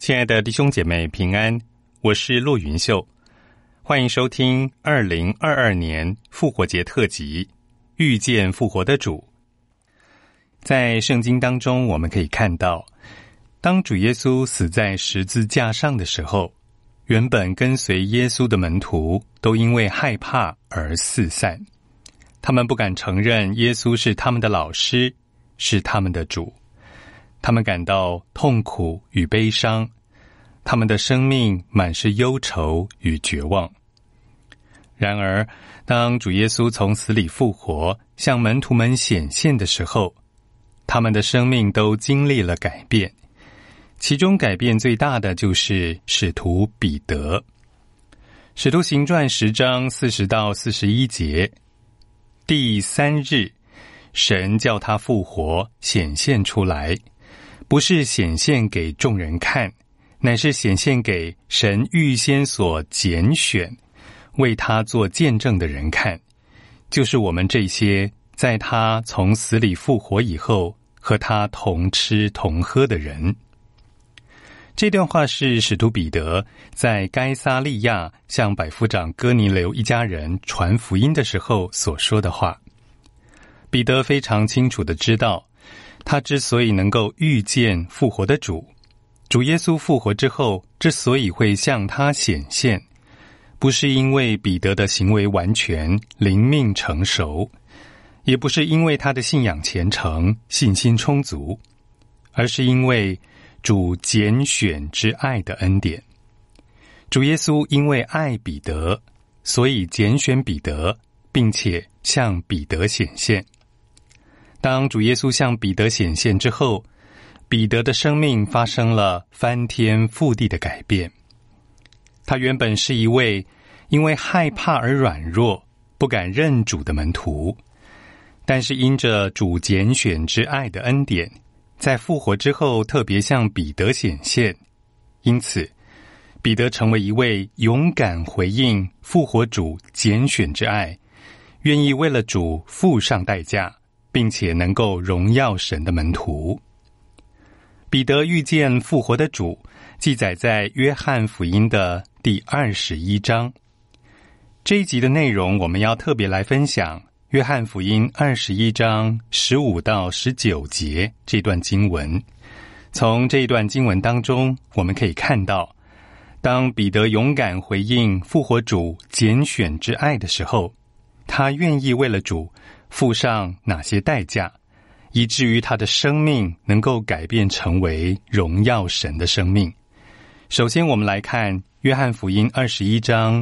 亲爱的弟兄姐妹平安，我是骆云秀，欢迎收听2022年复活节特辑遇见复活的主。在圣经当中，我们可以看到，当主耶稣死在十字架上的时候，原本跟随耶稣的门徒都因为害怕而四散，他们不敢承认耶稣是他们的老师，是他们的主，他们感到痛苦与悲伤，他们的生命满是忧愁与绝望。然而，当主耶稣从死里复活，向门徒们显现的时候，他们的生命都经历了改变。其中改变最大的就是使徒彼得。使徒行传10章40到41节，第3日，神叫他复活，显现出来，不是显现给众人看，乃是显现给神预先所拣选，为他做见证的人看，就是我们这些在他从死里复活以后和他同吃同喝的人。这段话是使徒彼得在该撒利亚向百夫长哥尼流一家人传福音的时候所说的话。彼得非常清楚地知道，他之所以能够遇见复活的主耶稣复活之后之所以会向他显现，不是因为彼得的行为完全灵命成熟，也不是因为他的信仰虔诚信心充足，而是因为主拣选之爱的恩典。主耶稣因为爱彼得，所以拣选彼得，并且向彼得显现。当主耶稣向彼得显现之后，彼得的生命发生了翻天覆地的改变。他原本是一位因为害怕而软弱，不敢认主的门徒，但是因着主拣选之爱的恩典，在复活之后特别向彼得显现，因此彼得成为一位勇敢回应复活主拣选之爱，愿意为了主付上代价，并且能够荣耀神的门徒。彼得遇见复活的主记载在约翰福音的第21章。这一集的内容我们要特别来分享约翰福音21章15到19节这段经文。从这一段经文当中，我们可以看到，当彼得勇敢回应复活主拣选之爱的时候，他愿意为了主付上哪些代价，以至于他的生命能够改变成为荣耀神的生命。首先我们来看约翰福音21章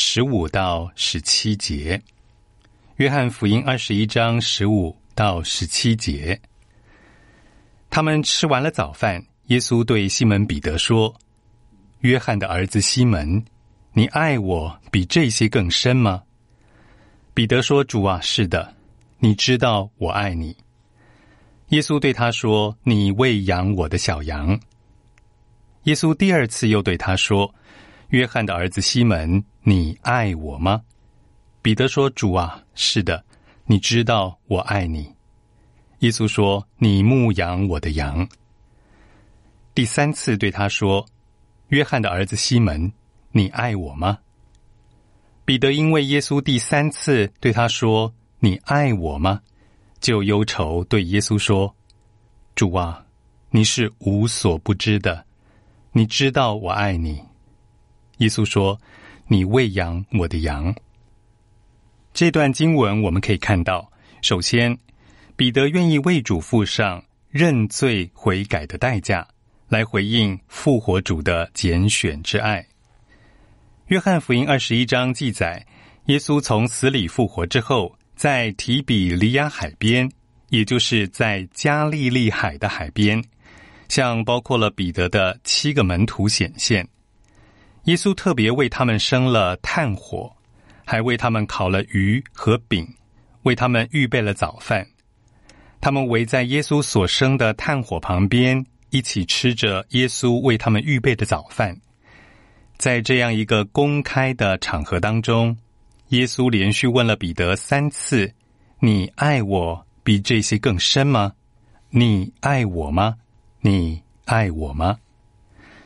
15到17节。约翰福音21章15到17节，他们吃完了早饭，耶稣对西门彼得说：约翰的儿子西门，你爱我比这些更深吗？彼得说：主啊，是的，你知道我爱你。耶稣对他说：你喂养我的小羊。耶稣第二次又对他说：约翰的儿子西门，你爱我吗？彼得说：主啊，是的，你知道我爱你。耶稣说：你牧养我的羊。第三次对他说：约翰的儿子西门，你爱我吗？彼得因为耶稣第三次对他说：你爱我吗？就忧愁对耶稣说：主啊，你是无所不知的，你知道我爱你。耶稣说：你喂养我的羊。这段经文我们可以看到，首先彼得愿意为主付上认罪悔改的代价，来回应复活主的拣选之爱。约翰福音21章记载，耶稣从死里复活之后，在提比利亚海边，也就是在加利利海的海边，向包括了彼得的7个门徒显现。耶稣特别为他们生了炭火，还为他们烤了鱼和饼，为他们预备了早饭。他们围在耶稣所生的炭火旁边，一起吃着耶稣为他们预备的早饭。在这样一个公开的场合当中，耶稣连续问了彼得3次：你爱我比这些更深吗？你爱我吗？你爱我吗？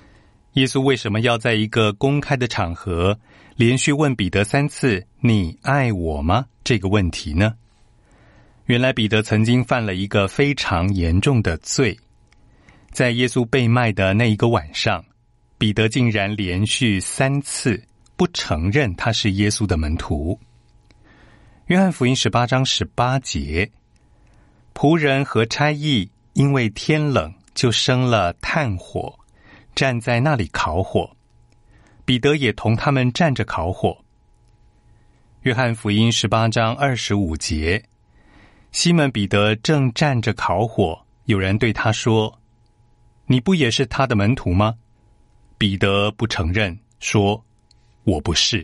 耶稣为什么要在一个公开的场合连续问彼得3次“你爱我吗”这个问题呢？原来彼得曾经犯了一个非常严重的罪，在耶稣被卖的那一个晚上，彼得竟然连续3次不承认他是耶稣的门徒。约翰福音18章18节，仆人和差役因为天冷，就生了炭火，站在那里烤火，彼得也同他们站着烤火。约翰福音18章25节，西门彼得正站着烤火，有人对他说：“你不也是他的门徒吗？”彼得不承认，说：“我不是。”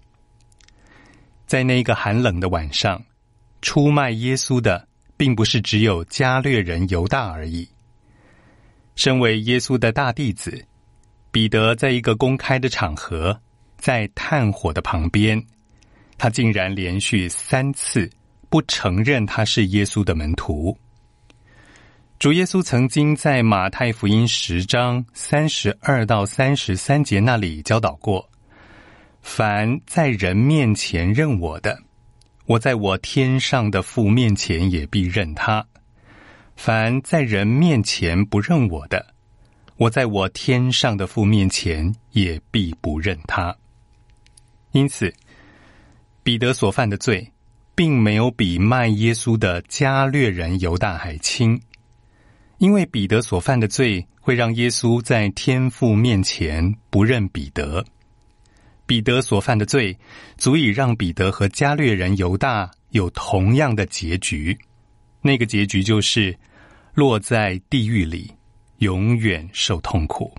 在那个寒冷的晚上，出卖耶稣的并不是只有加略人犹大而已。身为耶稣的大弟子，彼得在一个公开的场合，在炭火的旁边，他竟然连续3次不承认他是耶稣的门徒。主耶稣曾经在马太福音10章32到33节那里教导过：凡在人面前认我的，我在我天上的父面前也必认他；凡在人面前不认我的，我在我天上的父面前也必不认他。因此，彼得所犯的罪并没有比卖耶稣的加略人犹大还轻，因为彼得所犯的罪会让耶稣在天父面前不认彼得。彼得所犯的罪足以让彼得和加略人犹大有同样的结局，那个结局就是落在地狱里，永远受痛苦。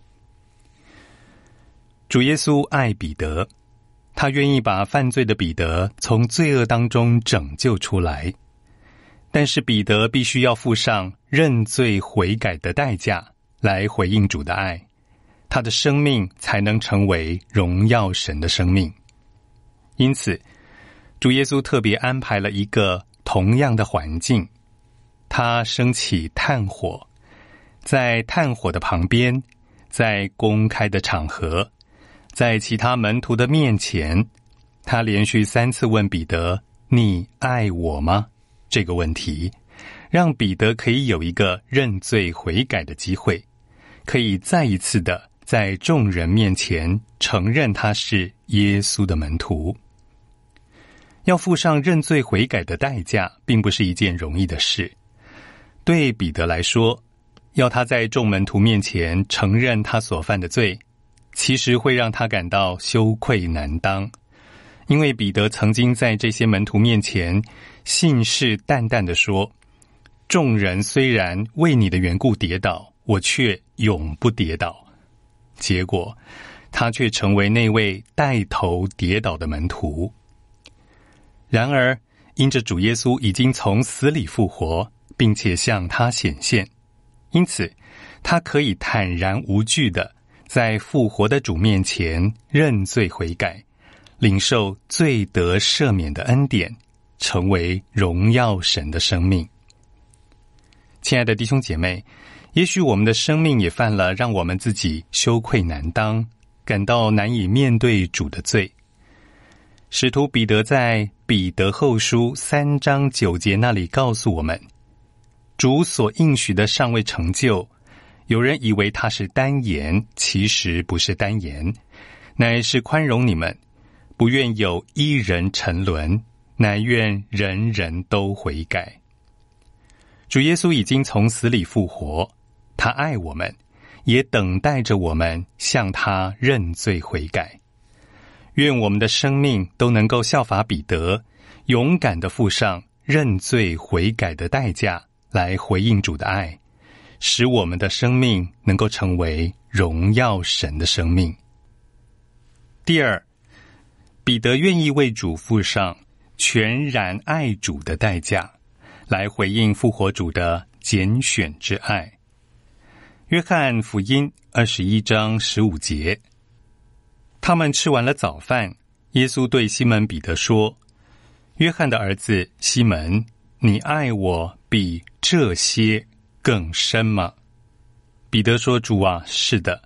主耶稣爱彼得，他愿意把犯罪的彼得从罪恶当中拯救出来，但是彼得必须要付上认罪悔改的代价来回应主的爱，他的生命才能成为荣耀神的生命。因此，主耶稣特别安排了一个同样的环境，他升起炭火，在炭火的旁边，在公开的场合，在其他门徒的面前，他连续3次问彼得：“你爱我吗？”这个问题，让彼得可以有一个认罪悔改的机会，可以再一次的在众人面前承认他是耶稣的门徒。要付上认罪悔改的代价，并不是一件容易的事。对彼得来说，要他在众门徒面前承认他所犯的罪，其实会让他感到羞愧难当，因为彼得曾经在这些门徒面前信誓旦旦地说：“众人虽然为你的缘故跌倒，我却永不跌倒。”结果，他却成为那位带头跌倒的门徒。然而，因着主耶稣已经从死里复活，并且向他显现，因此，他可以坦然无惧的在复活的主面前认罪悔改，领受罪得赦免的恩典，成为荣耀神的生命。亲爱的弟兄姐妹，也许我们的生命也犯了让我们自己羞愧难当，感到难以面对主的罪。使徒彼得在彼得后书3章9节那里告诉我们，主所应许的尚未成就，有人以为他是单言，其实不是单言，乃是宽容你们，不愿有一人沉沦，乃愿人人都悔改。主耶稣已经从死里复活，他爱我们，也等待着我们向他认罪悔改。愿我们的生命都能够效法彼得，勇敢地付上认罪悔改的代价，来回应主的爱，使我们的生命能够成为荣耀神的生命。第二，彼得愿意为主付上全然爱主的代价，来回应复活主的拣选之爱。约翰福音21章15节，他们吃完了早饭，耶稣对西门彼得说：“约翰的儿子西门，你爱我比这些更深吗？”彼得说：“主啊，是的，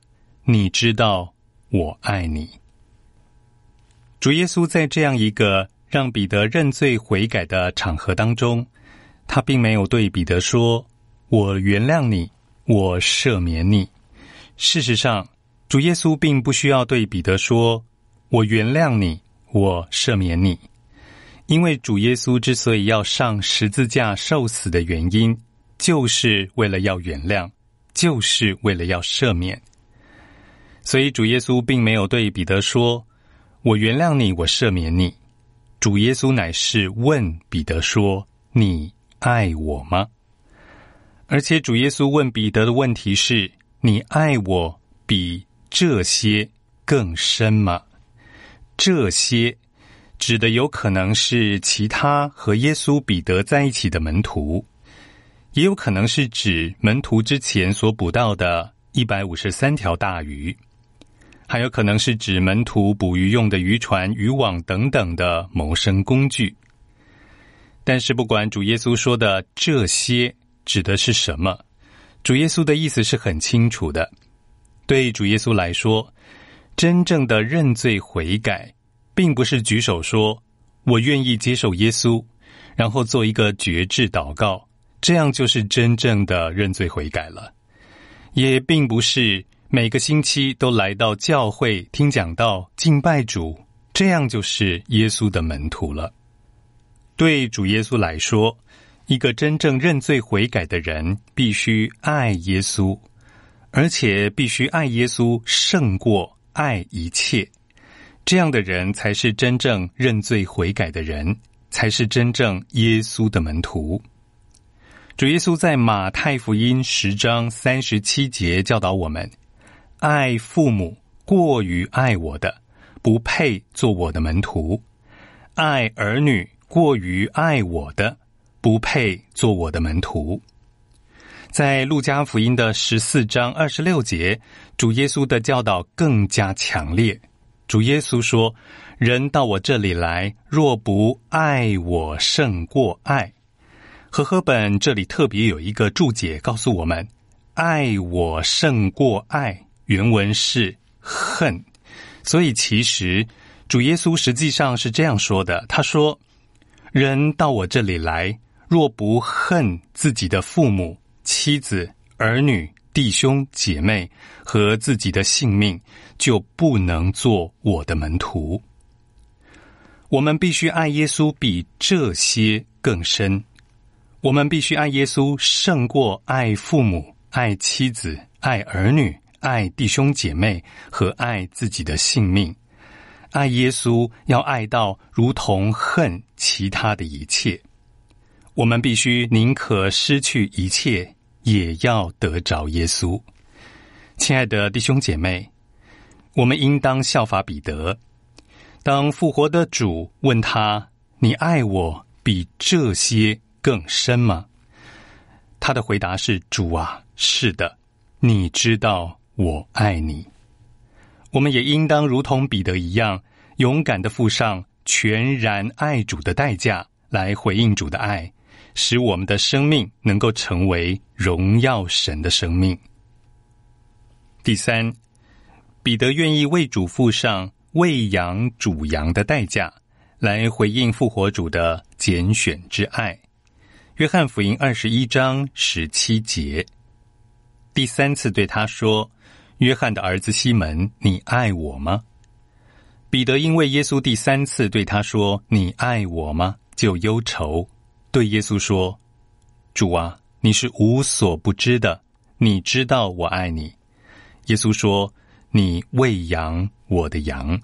你知道我爱你。主耶稣在这样一个让彼得认罪悔改的场合当中，他并没有对彼得说，我原谅你，我赦免你。事实上，主耶稣并不需要对彼得说，我原谅你，我赦免你。因为主耶稣之所以要上十字架受死的原因，就是为了要原谅，就是为了要赦免。所以主耶稣并没有对彼得说，我原谅你，我赦免你。主耶稣乃是问彼得说，你爱我吗？而且主耶稣问彼得的问题是，你爱我比这些更深吗？这些指的有可能是其他和耶稣彼得在一起的门徒，也有可能是指门徒之前所捕到的153条大鱼，还有可能是指门徒捕鱼用的渔船、渔网等等的谋生工具。但是不管主耶稣说的这些指的是什么，主耶稣的意思是很清楚的。对主耶稣来说，真正的认罪悔改并不是举手说我愿意接受耶稣，然后做一个决志祷告，这样就是真正的认罪悔改了。也并不是每个星期都来到教会听讲道敬拜主，这样就是耶稣的门徒了。对主耶稣来说，一个真正认罪悔改的人必须爱耶稣，而且必须爱耶稣胜过爱一切。这样的人才是真正认罪悔改的人，才是真正耶稣的门徒。主耶稣在马太福音10章37节教导我们，爱父母过于爱我的，不配做我的门徒；爱儿女过于爱我的，不配做我的门徒。在路加福音的14章26节，主耶稣的教导更加强烈。主耶稣说，人到我这里来，若不爱我胜过爱。和合本这里特别有一个注解告诉我们，爱我胜过爱，原文是恨。所以其实主耶稣实际上是这样说的，他说，人到我这里来，若不恨自己的父母、妻子、儿女、弟兄、姐妹和自己的性命，就不能做我的门徒。我们必须爱耶稣比这些更深，我们必须爱耶稣胜过爱父母、爱妻子、爱儿女、爱弟兄姐妹和爱自己的性命。爱耶稣要爱到如同恨其他的一切。我们必须宁可失去一切，也要得着耶稣。亲爱的弟兄姐妹，我们应当效法彼得。当复活的主问他，你爱我比这些更深吗？他的回答是，主啊，是的，你知道我爱你。我们也应当如同彼得一样，勇敢地付上全然爱主的代价，来回应主的爱，使我们的生命能够成为荣耀神的生命。第三，彼得愿意为主付上喂养主羊的代价，来回应复活主的拣选之爱。约翰福音21章17节，第三次对他说，约翰的儿子西门，你爱我吗？彼得因为耶稣第三次对他说，你爱我吗？就忧愁，对耶稣说，主啊，你是无所不知的，你知道我爱你。耶稣说，你喂养我的羊。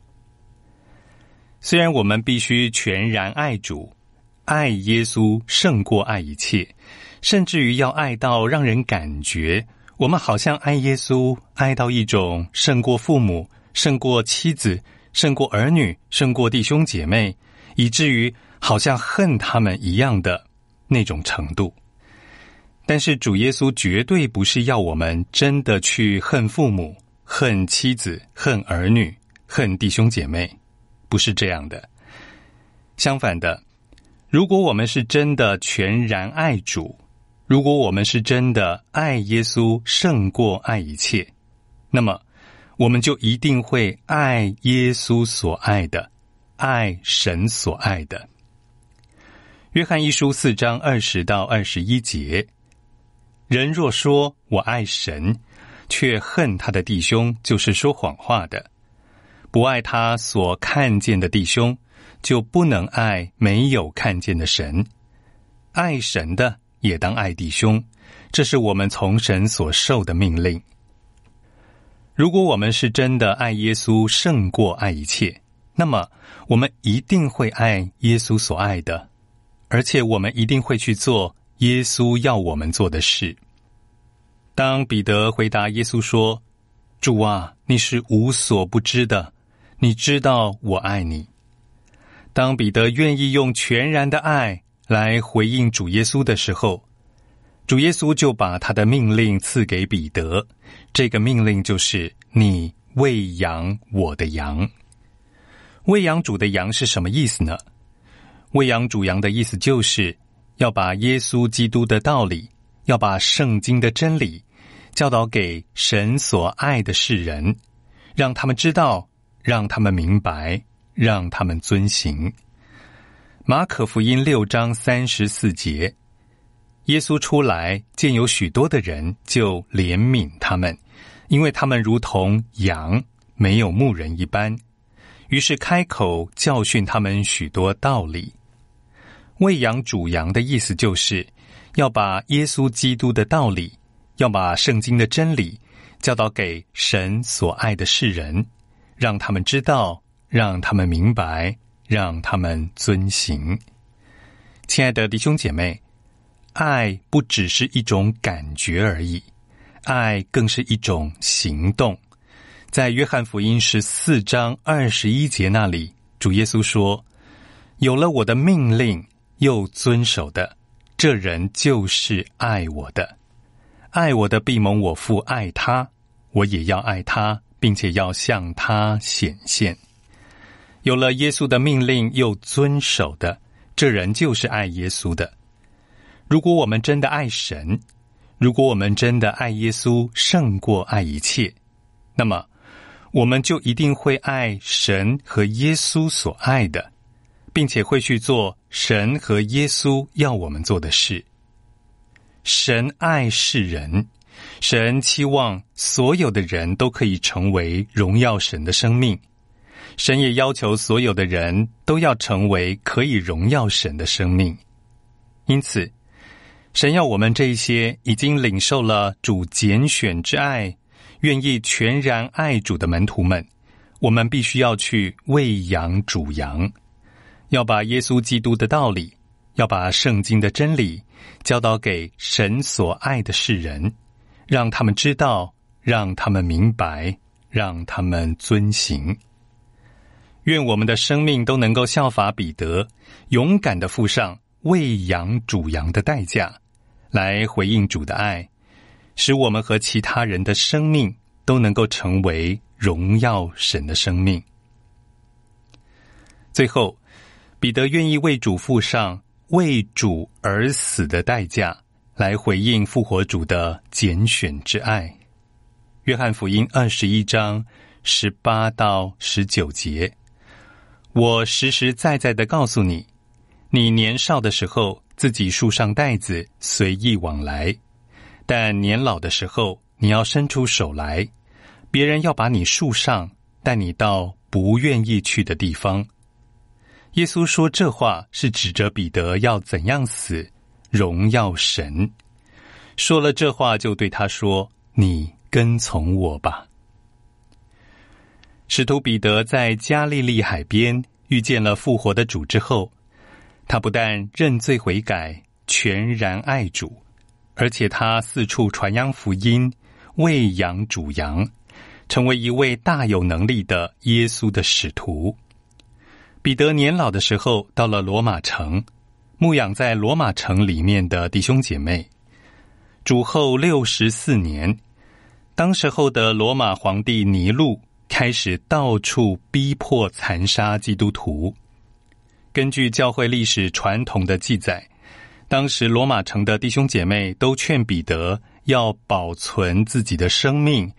虽然我们必须全然爱主，爱耶稣胜过爱一切，甚至于要爱到让人感觉我们好像爱耶稣爱到一种胜过父母、胜过妻子、胜过儿女、胜过弟兄姐妹，以至于好像恨他们一样的那种程度。但是主耶稣绝对不是要我们真的去恨父母、恨妻子、恨儿女、恨弟兄姐妹，不是这样的。相反的，如果我们是真的全然爱主，如果我们是真的爱耶稣胜过爱一切，那么我们就一定会爱耶稣所爱的，爱神所爱的。约翰一书4章20到21节，人若说我爱神，却恨他的弟兄，就是说谎话的。不爱他所看见的弟兄，就不能爱没有看见的神。爱神的也当爱弟兄，这是我们从神所受的命令。如果我们是真的爱耶稣胜过爱一切，那么我们一定会爱耶稣所爱的，而且我们一定会去做耶稣要我们做的事。当彼得回答耶稣说：主啊，你是无所不知的，你知道我爱你。当彼得愿意用全然的爱来回应主耶稣的时候，主耶稣就把他的命令赐给彼得，这个命令就是你喂养我的羊。喂养主的羊是什么意思呢？喂养主羊的意思就是要把耶稣基督的道理，要把圣经的真理教导给神所爱的世人，让他们知道，让他们明白，让他们遵行。马可福音6章34节，耶稣出来见有许多的人，就怜悯他们，因为他们如同羊没有牧人一般，于是开口教训他们许多道理。喂养主羊的意思就是要把耶稣基督的道理，要把圣经的真理教导给神所爱的世人，让他们知道，让他们明白，让他们遵行。亲爱的弟兄姐妹，爱不只是一种感觉而已，爱更是一种行动。在约翰福音14章21节那里，主耶稣说：有了我的命令又遵守的，这人就是爱我的。爱我的必蒙我父爱他，我也要爱他，并且要向他显现。有了耶稣的命令又遵守的，这人就是爱耶稣的。如果我们真的爱神，如果我们真的爱耶稣胜过爱一切，那么我们就一定会爱神和耶稣所爱的，并且会去做神和耶稣要我们做的事。神爱世人，神期望所有的人都可以成为荣耀神的生命，神也要求所有的人都要成为可以荣耀神的生命。因此，神要我们这一些已经领受了主拣选之爱，愿意全然爱主的门徒们，我们必须要去喂养主羊，要把耶稣基督的道理，要把圣经的真理教导给神所爱的世人，让他们知道，让他们明白，让他们遵行。愿我们的生命都能够效法彼得，勇敢地付上喂养主羊的代价，来回应主的爱，使我们和其他人的生命都能够成为荣耀神的生命。最后，彼得愿意为主付上为主而死的代价，来回应复活主的拣选之爱。约翰福音21章18到19节，我实实在在地告诉你，你年少的时候自己束上带子，随意往来，但年老的时候你要伸出手来，别人要把你束上，带你到不愿意去的地方。耶稣说这话是指着彼得要怎样死，荣耀神。说了这话，就对他说：你跟从我吧。使徒彼得在加利利海边遇见了复活的主之后，他不但认罪悔改，全然爱主，而且他四处传扬福音，喂养主羊，成为一位大有能力的耶稣的使徒。彼得年老的时候到了罗马城，牧养在罗马城里面的弟兄姐妹。主后64年，当时候的罗马皇帝尼禄开始到处逼迫残杀基督徒。根据教会历史传统的记载，当时罗马城的弟兄姐妹都劝彼得要保存自己的生命，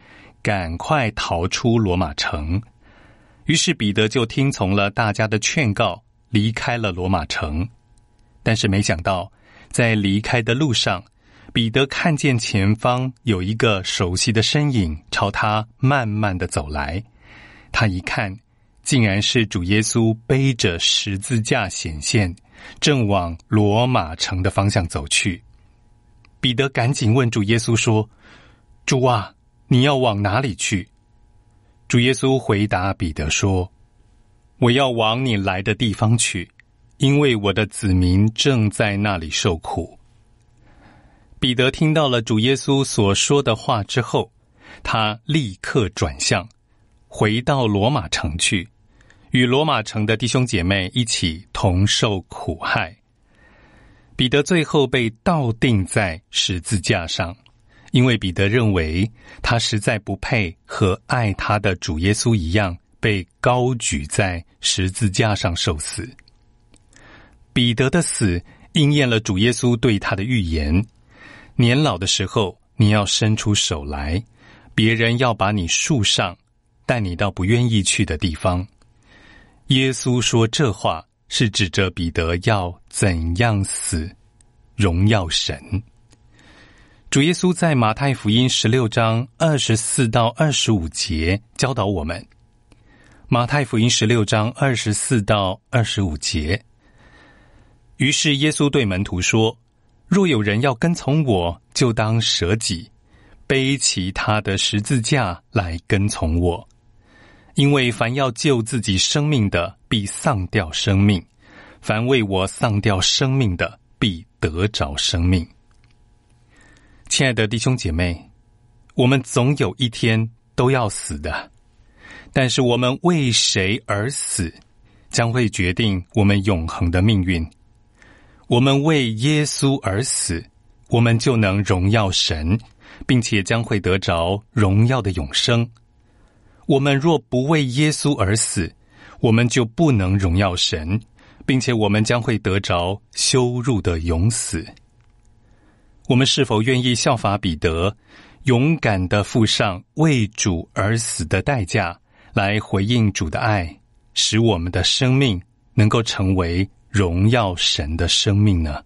赶快逃出罗马城。于是彼得就听从了大家的劝告，离开了罗马城。但是没想到，在离开的路上，彼得看见前方有一个熟悉的身影朝他慢慢地走来。他一看，竟然是主耶稣背着十字架显现，正往罗马城的方向走去。彼得赶紧问主耶稣说：主啊，你要往哪里去？主耶稣回答彼得说：我要往你来的地方去，因为我的子民正在那里受苦。彼得听到了主耶稣所说的话之后，他立刻转向，回到罗马城去，与罗马城的弟兄姐妹一起同受苦害。彼得最后被倒钉在十字架上，因为彼得认为他实在不配和爱他的主耶稣一样被高举在十字架上受死。彼得的死应验了主耶稣对他的预言：年老的时候，你要伸出手来，别人要把你束上，带你到不愿意去的地方。耶稣说这话是指着彼得要怎样死，荣耀神。主耶稣在马太福音16章24到25节教导我们。马太福音16章24到25节，于是耶稣对门徒说：若有人要跟从我，就当舍己，背起他的十字架来跟从我。因为凡要救自己生命的，必丧掉生命；凡为我丧掉生命的，必得着生命。亲爱的弟兄姐妹，我们总有一天都要死的，但是我们为谁而死，将会决定我们永恒的命运。我们为耶稣而死，我们就能荣耀神，并且将会得着荣耀的永生。我们若不为耶稣而死，我们就不能荣耀神，并且我们将会得着羞辱的永死。我们是否愿意效法彼得，勇敢地付上为主而死的代价，来回应主的爱，使我们的生命能够成为荣耀神的生命呢？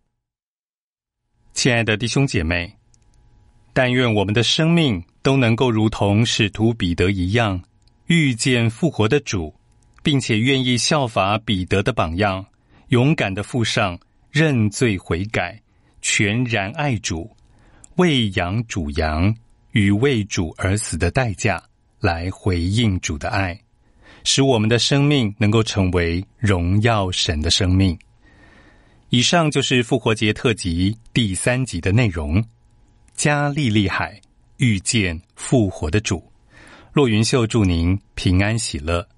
亲爱的弟兄姐妹，但愿我们的生命都能够如同使徒彼得一样，遇见复活的主，并且愿意效法彼得的榜样，勇敢地付上认罪悔改、全然爱主、为养主羊与为主而死的代价，来回应主的爱，使我们的生命能够成为荣耀神的生命。以上就是复活节特辑第3集的内容。加利利海遇见复活的主。骆云秀祝您平安喜乐。